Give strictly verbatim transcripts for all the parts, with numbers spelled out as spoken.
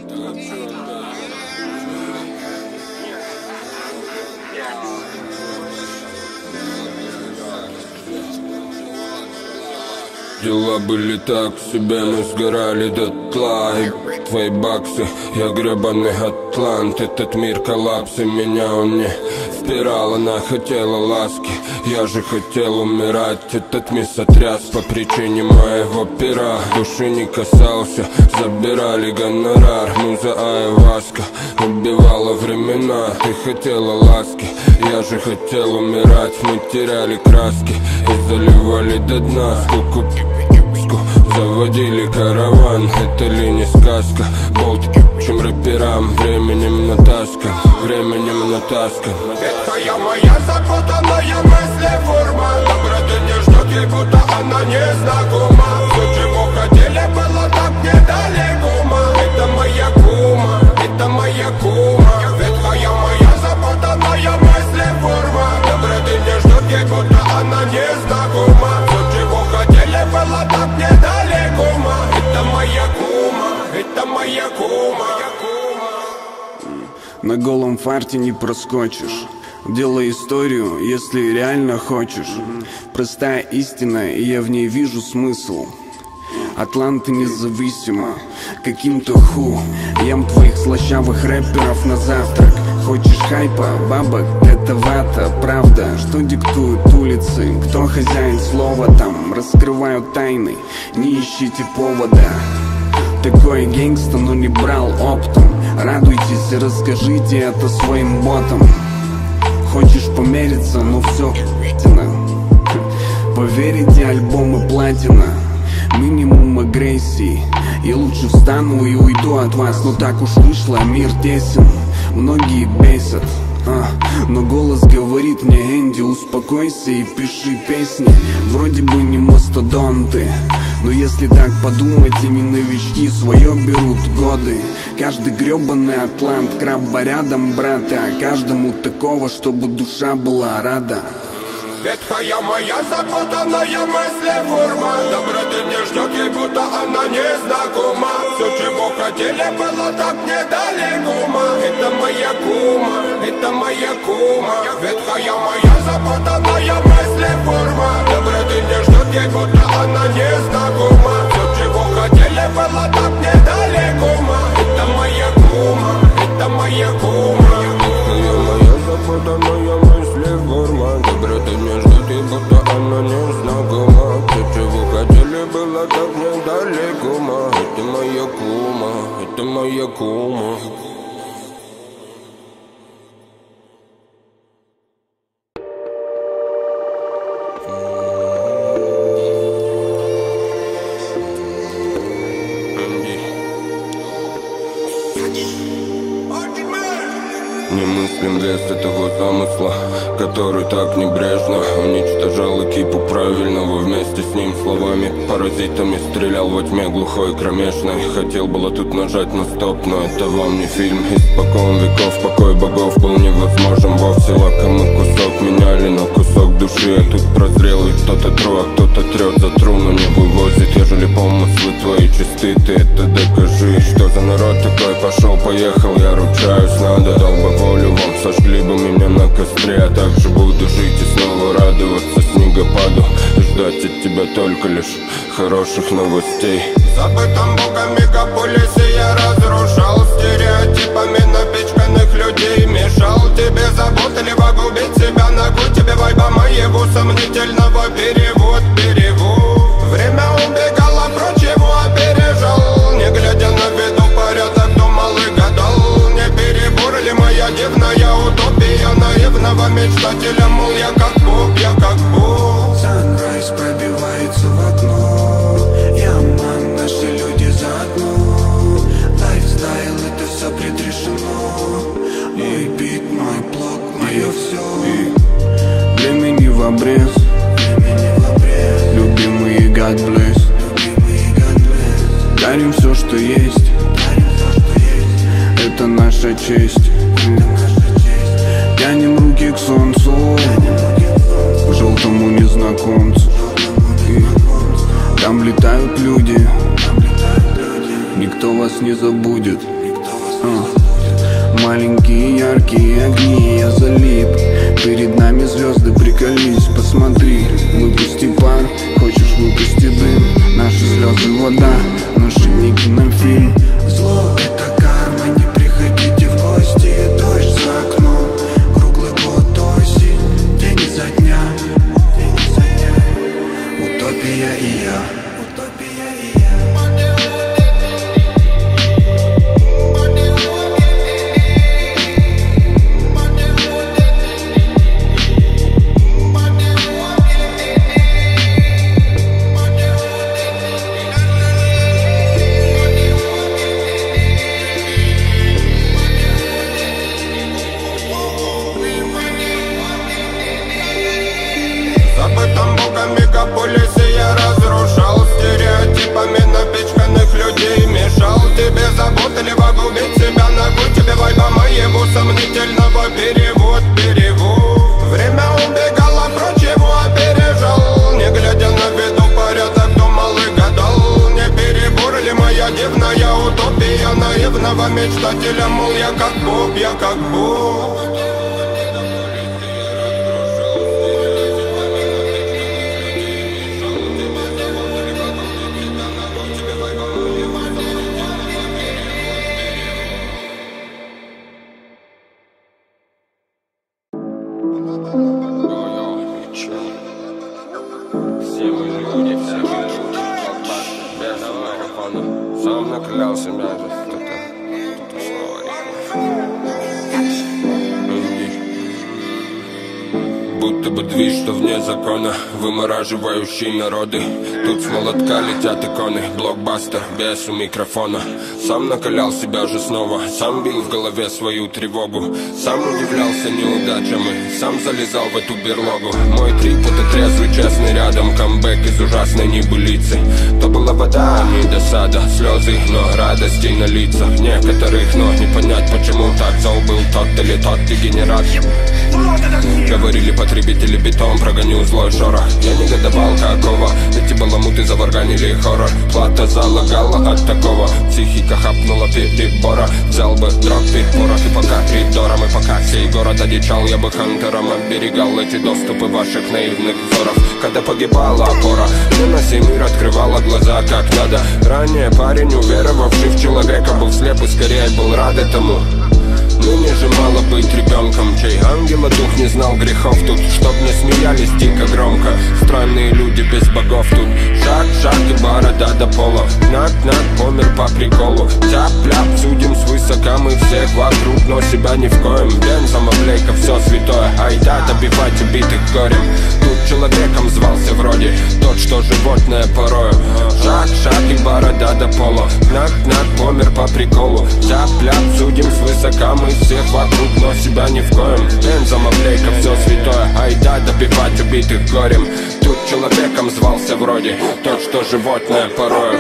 Дела были так себе, мы сгорали дотла. И твои баксы, я гребаный атлант. Этот мир коллапс, и меня он не впирал. Она хотела ласки, я же хотел умирать. Этот мир сотряс по причине моего пера. Души не касался, забирали гонорар. Муза айваска убивала времена. Ты хотела ласки, я же хотел умирать. Мы теряли краски и заливали до дна. Скуку заводили караван, это ли не сказка? Болт чем рэперам, временем натаскан, временем натаскан. Ветхая моя запутанная мысли форма. Доброты не ждет, ей будто она незнакома. Все, чего хотели, было так недалеко. Это моя кума, это моя кума. Ветхая моя запутанная мысли форма. Доброты не ждет, ей будто она незнакома. Все, чего хотели, было так недалеко. Это моя кума, это моя кума. На голом фарте не проскочишь. Делай историю, если реально хочешь. Простая истина, и я в ней вижу смысл. Атланты независимо, каким-то ху. Ем твоих слащавых рэперов на завтрак. Хочешь хайпа, бабок, это вата, правда. Что диктуют улицы, кто хозяин слова там. Раскрываю тайны, не ищите повода. Такой гангста, но не брал оптом. Радуйтесь и расскажите это своим ботам. Хочешь помериться, но все х**тина. Поверите, альбомы платина. Минимум агрессии. И лучше встану и уйду от вас. Но так уж вышло, мир тесен. Многие бесят, а, но голос говорит мне: Энди, успокойся и пиши песни. Вроде бы не мастодонты, но если так подумать, ими новички свое берут годы. Каждый гребаный атлант, крабба рядом, брата. Каждому такого, чтобы душа была рада. Ветхая моя запутанная мысли форма. Доброты не ждет, ей будто она незнакома. Все, чего хотели, было так недалеко. Это моя кума, это моя кума. Ветхая моя запутанная мысли форма. Доброты не ждет, ей будто она незнакома. Все, чего хотели, было так недалеко. Это моя кума, это моя кума. Ветхая моя запутанная мысли форма. Доброты не ждет, и будто она незнакома. Все, чего хотели, было так недалеко. Это моя кума, это моя кума. Немыслим лес этого замысла, который так небрежно уничтожал экипу правильного. Вместе с ним словами паразитами стрелял во тьме глухой кромешной. Хотел было тут нажать на стоп, но это вам не фильм. Испокон веков покой богов был невозможен вовсе. Лакомый кусок меняли на кусок души. А тут прозрел и кто-то тру, а кто-то трет за тру, но не вывозит. Ежели помыслы твои чисты, ты это докажи. Что за народ такой? Пошел, поехал, я ручаюсь, надо. Дал бы волю вам, сожгли бы меня на костре. А также буду жить и снова радоваться снегопаду. И ждать от тебя только лишь хороших новостей. В забытом богом мегаполисе я разрушал стереотипами напичканных людей. Мешал тебе заботливо губить себя. Ногу тебе вайба моего сомнительного. Перевод, перевод. Время убегало, прочь его опережал. Не глядя на виду порядок, думал и гадал. Не перебор ли моя дивная утопия наивного мечтателя? Мол, я как Бог, я как Бог. Sunrise пробивается в окно. Я ман, наши люди заодно. Лайфстайл, это все предрешено. Мой бит, мой блог, мое все. И времени в обрез. Любимые God bless. Дарим все, что есть. Это наша честь. Тянем руки к солнцу, к желтому незнакомцу. Там летают люди, никто вас не забудет. а. Маленькие яркие огни, я залип. Перед нами звезды, приколись, посмотри. Выпусти пар, хочешь выпусти дым. Наши слезы вода, наши ники нам фильм. Зло — это карма, не приходите в гости. Дождь за окном, круглый год осень. День изо дня, день изо дня. Утопия и я. Утопия и я. Забытом богом мегаполисе я разрушал стереотипами напичканных людей. Мешал тебе заботливо погубить себя ногой. Тебе вайба моего сомнительного перевод, перевод. Время убегало, прочь его опережал. Не глядя на виду порядок, думал и гадал. Не перебор ли моя дивная утопия наивного мечтателя? Мол, я как Бог, я как Бог. Сам наклялся мяжет, кто-то, кто-то снова будто бы движ, что вне закона, вымораживающий народы. Тут с молотка летят иконы, блокбастер, без у микрофона. Сам накалял себя же снова, сам бил в голове свою тревогу. Сам удивлялся неудачам и сам залезал в эту берлогу. Мой трип — это трезвый, честный рядом, камбэк из ужасной небылицы. То была вода, а не досада, слезы, но радости на лицах некоторых. Но не понять, почему так зол был тот или тот дегенерат. Говорили потребители бетон, прогоню злой шорох. Я негодовал какого, эти баламуты заварганили хоррор. Плата залагала от такого, психика хапнула перебора. Взял бы дрог, порох и пока коридором. И пока сей город одичал, я бы хантером оберегал эти доступы ваших наивных взоров. Когда погибала опора, мне на сей мир открывала глаза как надо. Ранее парень, уверовавший в человека, был слеп и скорее был рад этому. Ныне же мало быть ребенком, чей ангела дух не знал грехов тут. Чтоб не смеялись дико громко, странные люди без богов тут. Шаг, шаг и борода до пола, нак-нак, помер по приколу. Тяп-ляп, судим свысока мы всех вокруг, но себя ни в коем. Бензом облейка, все святое, айда добивать убитых горем. Тут человеком звался вроде тот, что животное порою. Шаг, шаг и борода до пола, нак-нак, помер по приколу. Тяп-ляп, судим свысока мы всех вокруг, но себя ни в коем. Бензом облейка, все святое, айда добивать убитых горем. Тут человеком звался вроде тот, что животное порою.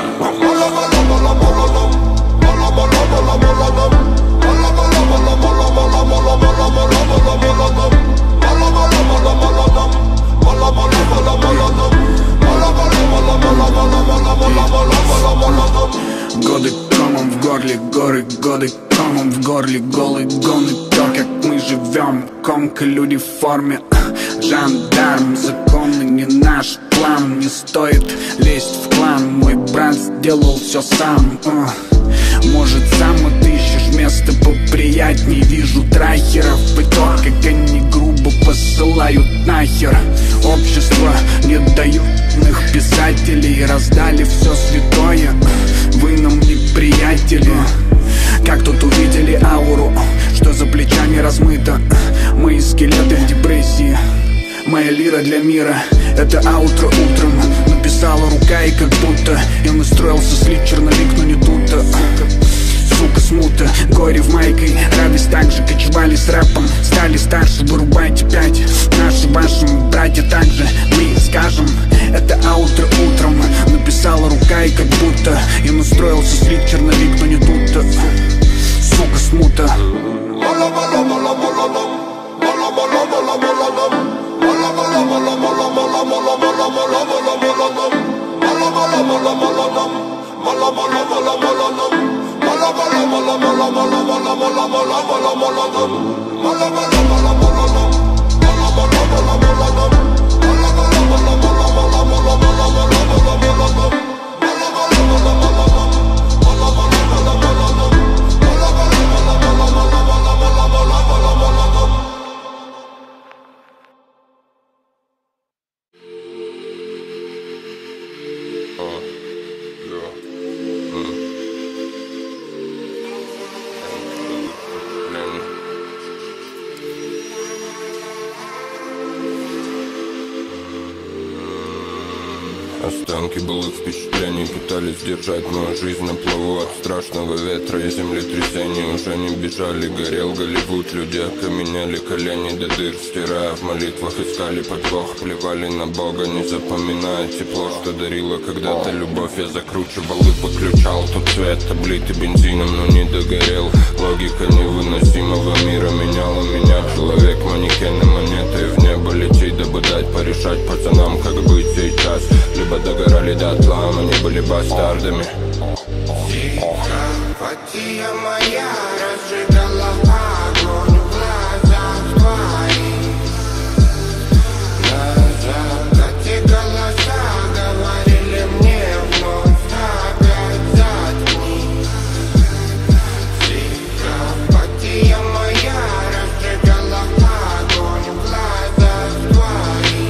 Годы комом в горле, горы, годы комом в горле, голый гоны. То, как мы живем, комка, люди в форме. Жандарм, законы не наш план. Не стоит лезть в клан, мой брат сделал все сам. uh. Может, сам отыщешь место поприятней. Вижу трахеров и то, как они грубо посылают нахер. Общество не дают их писателей. Раздали все святое, вы нам не приятели. Как тут увидели ауру, что за плечами размыто. Мои скелеты в депрессии, моя лира для мира. Это аутро утром написала рука, и как будто я настроился слить черновик, но не тут-то. Сука, смута, горе в майке, радость так же кочевали с рэпом. Стали старше, вырубайте пять. Наши, ваши братья также, мы скажем. Это аутро утром написала рука, и как будто я настроился слить черновик, но не тут-то. Сука, смута. Останки былых впечатлений пытались держать мою жизнь на плаву от страшного ветра и землетрясений. Уже не бежали, горел Голливуд, люди окаменели колени до дыр, стирая в молитвах, искали подвох, плевали на Бога, не запоминая тепло, что дарила когда-то любовь. Я закручивал и выключал, тут цвет облитый бензином, но не догорел. Логика невыносимого мира меняла меня. Человек, манекен и монеты в небо летит, дабы дать порешать пацанам, как быть сейчас. Либо догорали дотла, мы не были бастардами. Психопатия моя разжигала огонь в глазах твоих. На закате голоса говорили мне вновь опять заткни. Психопатия моя разжигала огонь в глазах твоих.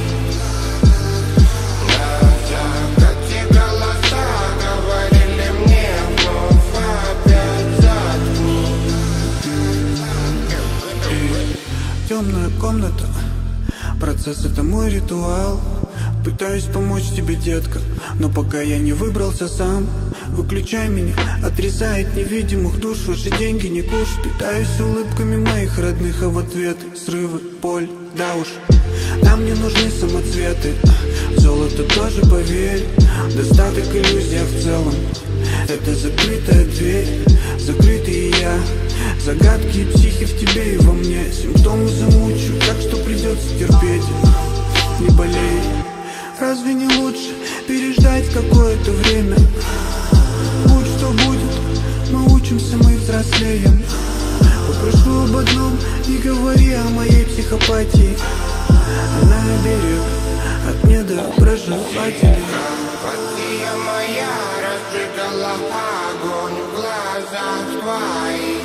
Темная комната, процесс — это мой ритуал. Пытаюсь помочь тебе, детка, но пока я не выбрался сам. Выключай меня, отрезает невидимых душ. Ваши деньги не куш. Питаюсь улыбками моих родных, а в ответ срывы, боль, да уж. Нам не нужны самоцветы, золото тоже, поверь. Достаток, иллюзия в целом. Это закрытая дверь, закрытый я. Загадки и психи в тебе и во мне. Симптомы замучу, так что придется терпеть. Не болей. Разве не лучше переждать какое-то время? Будь что будет, мы учимся, мы взрослеем. Попрошу об одном, не говори о моей психопатии. Она берег от недоброжелателей. Психопатия моя разжигала огонь в глазах твоих.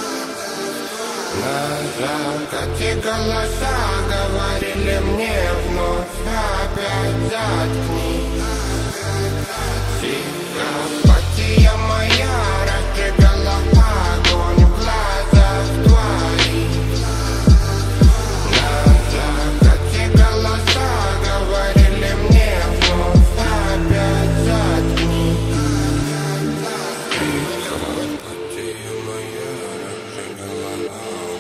На закате голоса говорили мне вновь опять заткни. Психопатия моя разжигала огонь в глазах твоих. На закате голоса говорили мне вновь опять заткни. Психопатия моя разжигала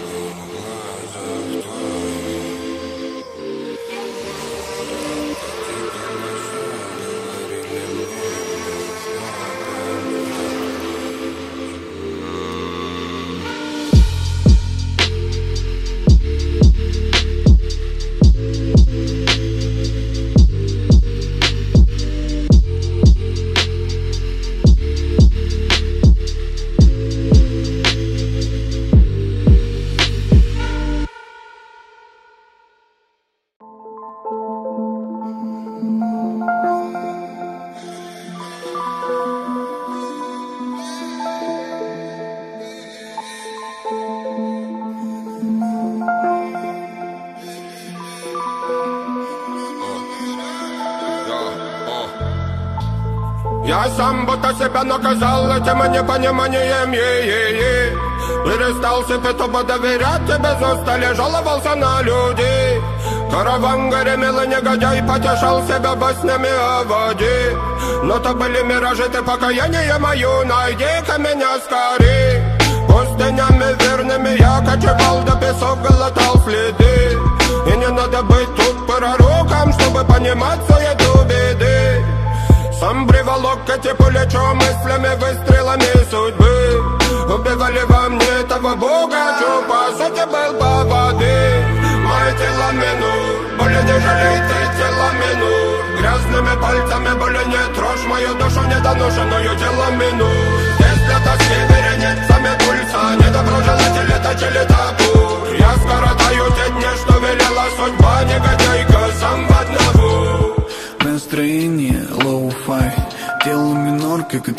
Я сам будто себя наказал этим непониманием, е-е-е. Перестал себе тупо доверять, тебе застали, жаловался на людей. Караван гремел и негодяй потешал себя баснями о воде. Но то были миражи, ты покаяние мою, найди-ка меня скорей. Пустынями верными я кочевал, до песок глотал следы. И не надо быть тут пророком, чтобы понимать суету беды. Сам приволок эти плечо мыслями, выстрелами судьбы. Убивали во мне того бога, что по сути был по воды. Мое тело минут, более не жалеет тело минут. Грязными пальцами более не трожь мою душу недоношенную тело минут. Здесь для тоски верение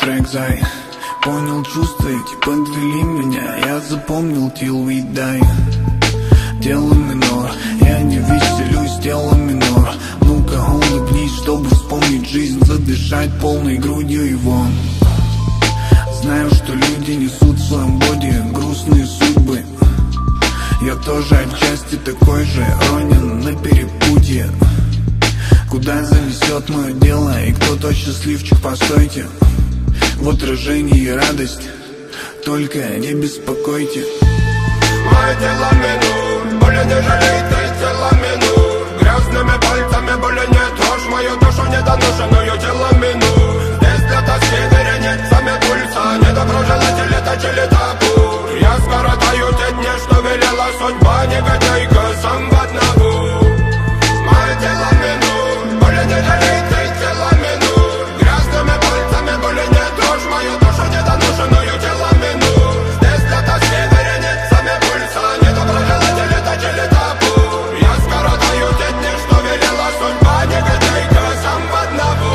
трек, зай. Понял чувства эти, подвели меня. Я запомнил till we die. Тело минор, я не веселюсь, тело минор. Ну-ка улыбнись, чтобы вспомнить жизнь, задышать полной грудью и вон. Знаю, что люди несут в своем боди грустные судьбы. Я тоже отчасти такой же, ронен на перепутье. Куда занесет мое дело и кто тот счастливчик, постойте. В отражении радость, только не беспокойте. Мое тело минур, более не жалей ты тело минур. Грязными пальцами более не трожь мою душу недоношенную тело минур. Здесь для тоски вереницами пульса недоброжелатели точили табур. Я скоротаю те дни, что велела судьба, негодяйка сам в одного. Мое тело минур, более не жалей ты тело минур. Грязными пальцами более не трожь мою душу недоношенную тело минур. Здесь для тоски вереницами пульса недоброжелатели точили табур. Я скоротаю те дни, что велела судьба, негодяйка сам в одного.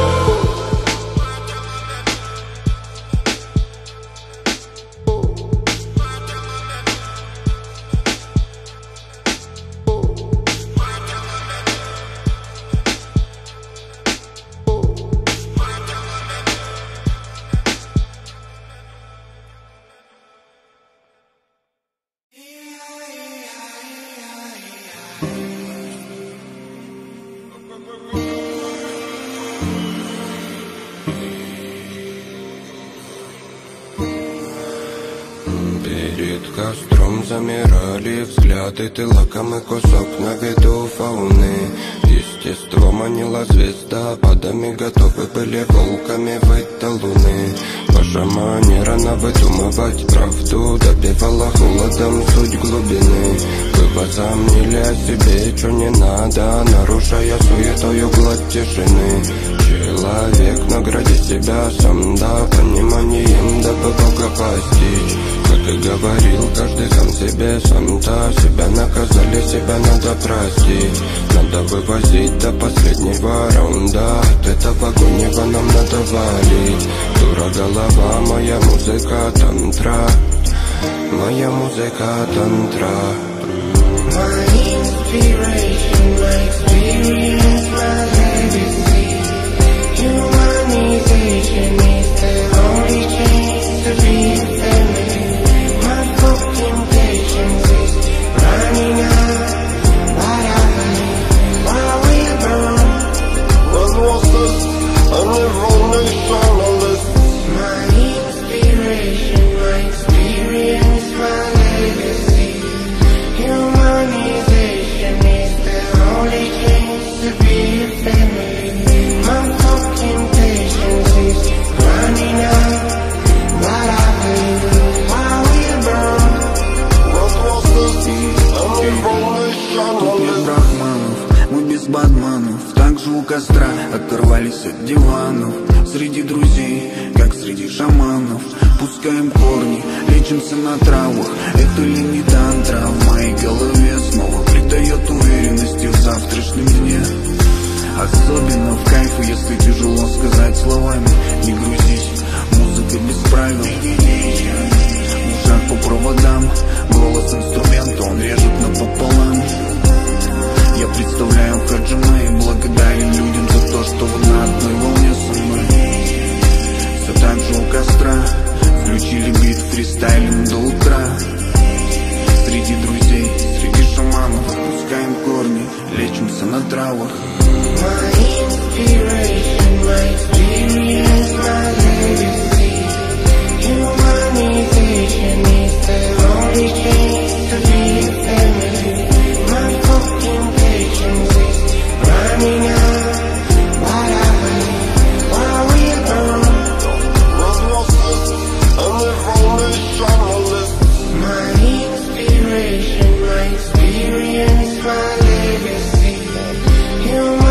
Перед костром замирали взгляды, ты лакомый кусок на виду фауны. Естество манила звездопадами, готовы были волками выйти до луны. Ваша манера на выдумывать правду добивала холодом суть глубины. Вы возомнили о себе, что не надо, нарушая суетою гладь тишины. Человек, награди себя сам, да, пониманием, дабы Бога постичь. Как и говорил, каждый сам себе, сам-то себя наказали, себя надо простить. Надо вывозить до последнего раунда, от этого гонева нам надо валить. Дура голова, моя музыка тантра, моя музыка тантра. My inspiration, my experience, my legacy. Humanization is the only chance to be a family. My fucking patience is running out. What I believe, while we burn. What was this? I'm a nationalist. My inspiration, my experience, my legacy. Humanization is the only chance to be a family. My fucking patience is running out. What I believe, while we burn. What was this? I'm a Тут нет nationalist. брахманов, мы без бадманов. Также у костра оторвались от диванов. Среди друзей, как среди шаманов. Пускаем корни, лечимся на травах. Это ли не тантра в моей голове снова придает уверенности в завтрашнем дне. Особенно в кайфу, если тяжело сказать словами. Не грузись, музыка без правил. В ушах по проводам, голос инструмента, он режет напополам. Я представляю Хаджима и благодарен людям за то, что вы на одной волне со мной. Все так же у костра, включили бит фристайлем до утра. Среди друзей, среди шаманов, пускаем корни, лечимся на травах. My inspiration, my experience, my legacy. Humanization is the only chance to be a family. My fucking patience is running out. What I believe, while we burn. What was this? I'm a nationalist. My inspiration, my experience, my legacy. Humanization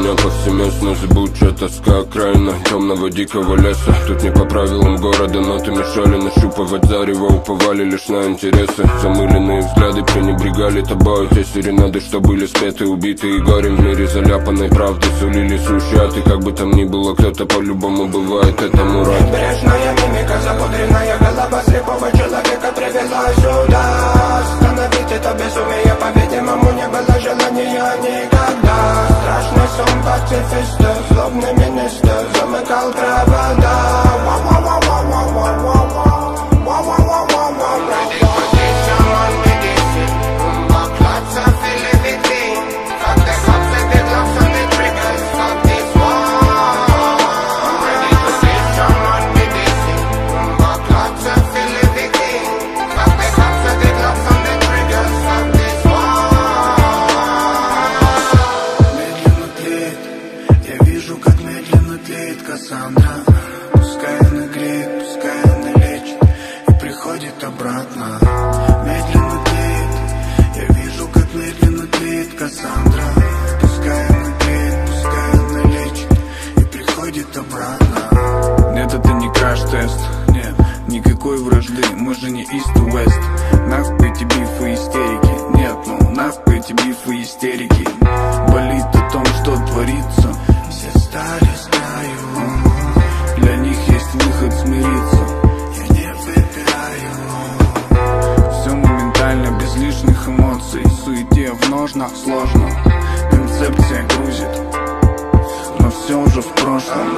меня повсеместно зыбучая тоска, окраина темного дикого леса. Тут не по правилам города ноты мешали нащупывать зарево, уповали лишь на интересы. Замыленные взгляды пренебрегали тобой. Те серенады, что были спеты, убиты и горем в мире заляпанной правды, сулили сущие аты. Как бы там ни было, кто-то по-любому бывает этому рад. Брежная мимика, запудренная голова слепого человека привела сюда. Остановить это безумие, по-видимому, не было желания никогда. Страшный сон пацифиста, злобный министр замыкал провода. Нет, это не краш-тест, нет, никакой вражды, мы же не East и West. Нахуй эти бифы и истерики, нет, ну нахуй эти бифы и истерики. Болит о том, что творится, все стали стаю. Для них есть выход смириться, я не выбираю. Все моментально, без лишних эмоций, суете в ножнах сложно. Концепция грузит, но все уже в прошлом.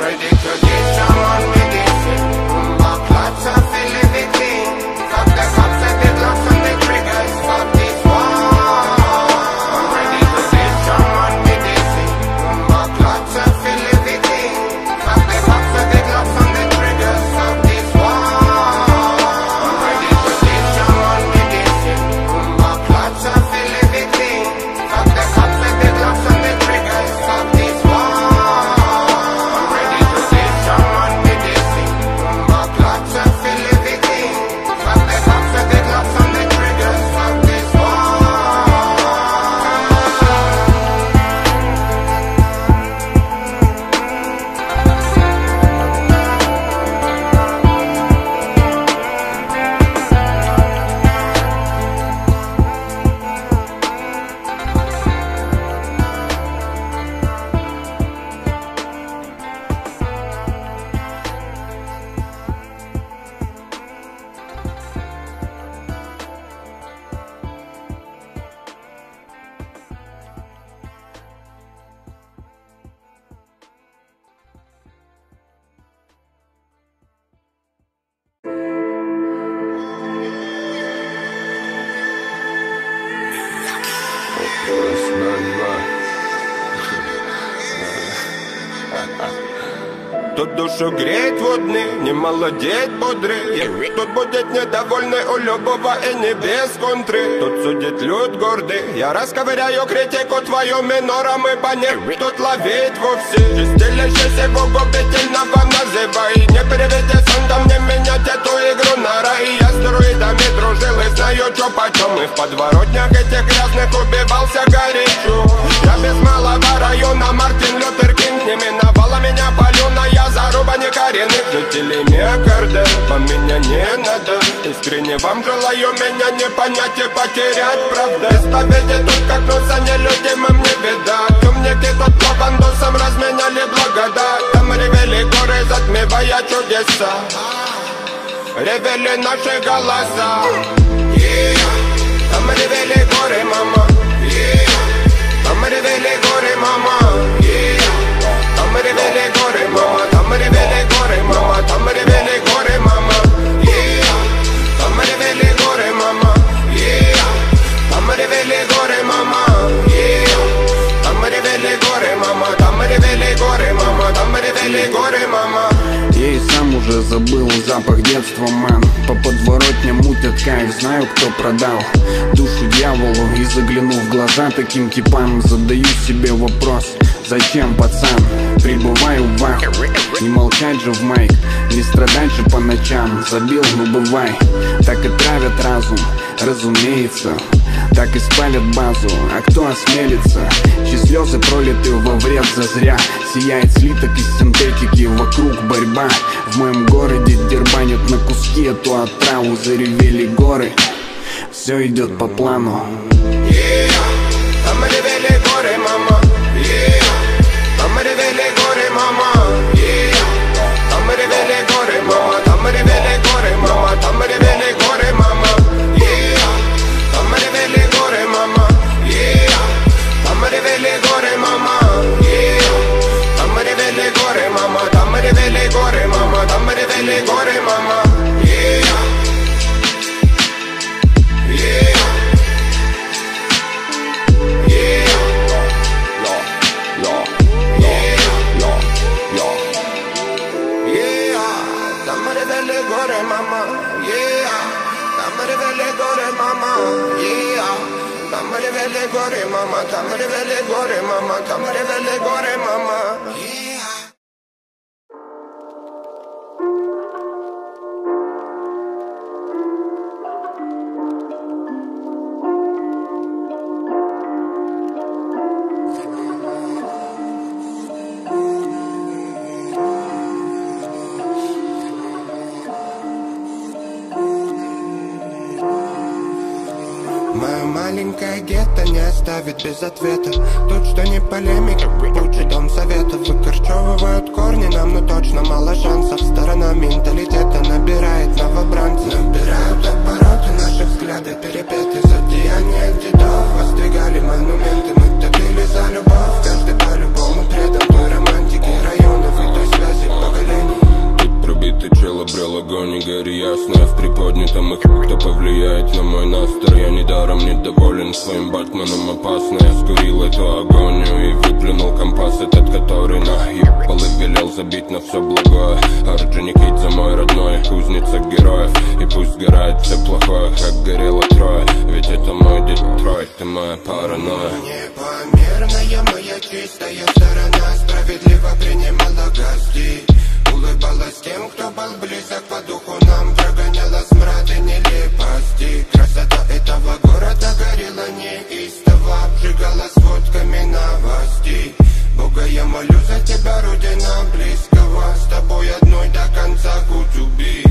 Тут душу греет водный, не молодеет бодрый. Тут будет недовольный у любого и не без контры. Тут судит люд гордый, я расковыряю критику твою минором и по ней тут ловить вовсе. Чистилище его губительного называй. Не переведи сондом, не менять эту игру на рай. Я с друидами дружил и знаю, чё почем. И в подворотнях этих грязных убивался горячо. Я без малого района, Мартин Лютер Кинг. Не миновала меня паленая заруба некоренных жителей Мекарда. По меня не надо, искренне вам желаю меня не понять и потерять, правда. Исповеди тут как носа нелюдимым не видать. Умники тут по бандосам разменяли благодать. Там ревели горы, затмевая чудеса. Ревели наши голоса, yeah. Там ревели горы, мама, yeah. Там ревели горы, мама, yeah. Там ревели горы, мама, там ревели горы, мама, там ревели горы, мама, yeah. Там ревели горы, мама, yeah. Там ревели горы, мама, yeah. Там ревели горы, мама, там ревели горы, мама, там ревели горы, мама. Я и сам уже забыл запах детства, ман. По подворотням мутят кайф, знаю, кто продал душу дьяволу. И заглянув в глаза таким типам, задаю себе вопрос: зачем, пацан? Прибываю в вах, не молчать же в майк, не страдать же по ночам. Забил, ну бывай, так и травят разум, разумеется. так и спалят базу, а кто осмелится? Чьи слезы пролиты во вред зазря. Сияет слиток из синтетики, вокруг борьба. В моем городе дербанят на куски эту отраву. Заревели горы, все идет по плану. Yeah, там ревели горы, мама. Yeah, там ревели горы, мама. Yeah, там ревели горы, мама. Там ревели горы, мама. Там ревели горы, мама. Yeah, там ревели горы, мама. Yeah, там ревели горы, мама. Yeah, там ревели горы, мама. Там ревели горы, мама. Там ревели горы, мама. Yeah, yeah. Mama, yeah, tamare vele gore mama, yeah, tamare vele gore mama, tamare vele gore mama, tamare vele gore mama, yeah. Моя маленькая гетто не оставит без ответа. Тут что не полемика, лучше дом советов. Выкорчевывают корни нам, но точно мало шансов. Сторона менталитета набирает новобранцев. Набирают обороты, наши взгляды перепеты. За деяния дедов воздвигали монументы. Мы топили за любовь, каждый по-любому предан той романтике районов и той связи поколений. Пробитый чел обрел огонь и гори ясно. В приподнятом их, кто повлияет на мой настрой. Я недаром недоволен своим Батманом. Опасно, я скурил эту агонию и выплюнул компас этот, который наебал и велел забить на все благое. Орджоникид за мой родной, кузница героев. И пусть сгорает все плохое, как горело трое. Ведь это мой Детройт, ты моя паранойя. Непомерная моя чистая сторона справедливо принимала гостей. Улыбалась тем, кто был близок по духу нам. Прогоняла смрад и нелепости. Красота этого города горела неистово. Обжигала сводками новостей. Бога, я молю за тебя, родина близкого. С тобой одной до конца кутюби.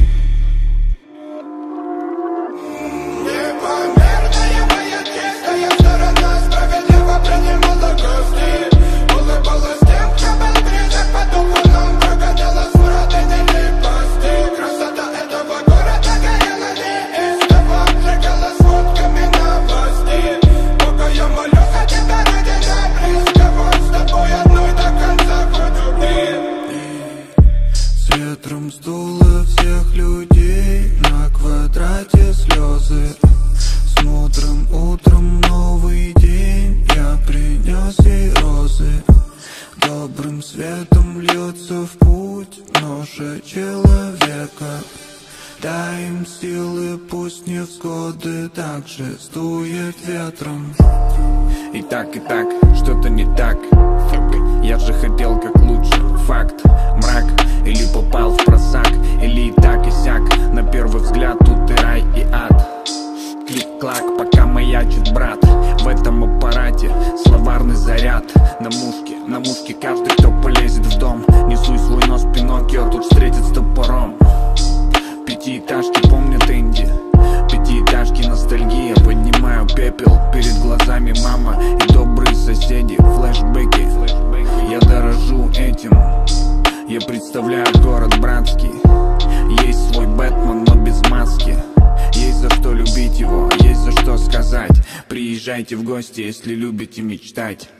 Непомерная моя чистая сторона справедливо принимала гостей. Улыбалась тем, кто был близок по духу нам. Прогоняла смрад и нелепости. Красота этого города горела неистово. Обжигала сводками новостей. Бога, я молю за тебя, родина близкого. С тобой одной до конца кутюби. С ветром сдуло всех людей. На квадрате слезы. С мудрым утром новый день. Я принес ей розы. Добрым светом льется в путь ноша человека. Дай им силы, пусть невзгоды так же сдует ветром. И так, и так, что-то не так. Я же хотел как лучше, факт. Мрак, или попал в просак, или и так и сяк. На первый взгляд тут и рай, и ад. Клик-клак, пока маячит брат. В этом аппарате словарный заряд. На мушке, на мушке каждый, кто полезет в дом. Несуй свой нос, Пиноккио тут встретит с топором. Пятиэтажки помнят Инди. Пятиэтажки ностальгия. Поднимаю пепел, перед глазами мама и добрые соседи. Флэшбэки, я дорожу этим. Я представляю город братский. Есть свой Бэтмен, но без маски. Есть за что любить его, есть за что сказать. Приезжайте в гости, если любите мечтать.